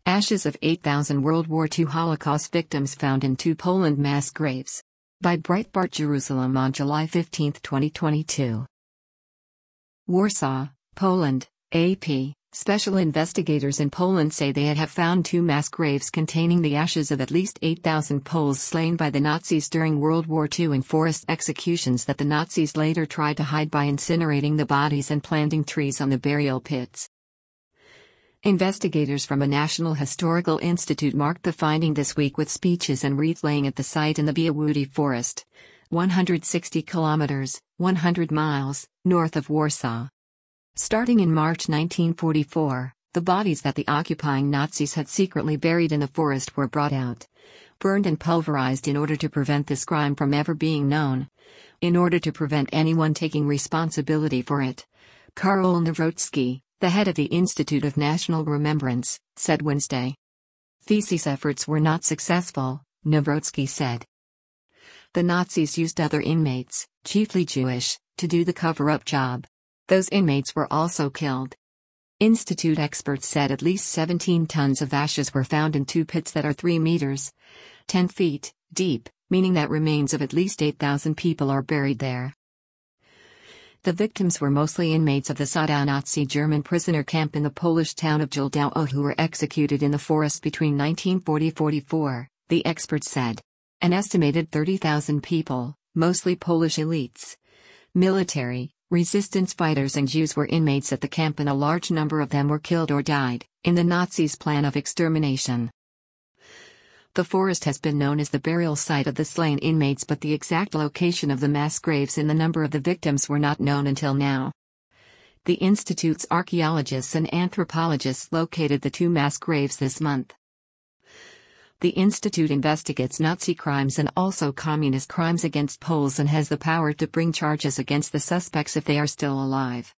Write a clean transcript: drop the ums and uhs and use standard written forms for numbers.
Ashes of 8,000 World War II Holocaust victims found in 2 Poland mass graves. By Breitbart Jerusalem on July 15, 2022. Warsaw, Poland, AP. Special investigators in Poland say they have found 2 mass graves containing the ashes of at least 8,000 Poles slain by the Nazis during World War II in forest executions that the Nazis later tried to hide by incinerating the bodies and planting trees on the burial pits. Investigators from a National Historical Institute marked the finding this week with speeches and wreath-laying at the site in the Białowieża Forest, 160 kilometers, 100 miles, north of Warsaw. Starting in March 1944, the bodies that the occupying Nazis had secretly buried in the forest were brought out, burned and pulverized in order to prevent this crime from ever being known, in order to prevent anyone taking responsibility for it. Karol Nawrocki, the head of the Institute of National Remembrance, said Wednesday. These efforts were not successful, Nawrocki said. The Nazis used other inmates, chiefly Jewish, to do the cover-up job. Those inmates were also killed. Institute experts said at least 17 tons of ashes were found in 2 pits that are 3 meters, 10 feet, deep, meaning that remains of at least 8,000 people are buried there. The victims were mostly inmates of the Sudau Nazi German prisoner camp in the Polish town of Joldowo who were executed in the forest between 1940–44, the experts said. An estimated 30,000 people, mostly Polish elites, military, resistance fighters and Jews were inmates at the camp, and a large number of them were killed or died in the Nazis' plan of extermination. The forest has been known as the burial site of the slain inmates, but the exact location of the mass graves and the number of the victims were not known until now. The Institute's archaeologists and anthropologists located the 2 mass graves this month. The Institute investigates Nazi crimes and also communist crimes against Poles and has the power to bring charges against the suspects if they are still alive.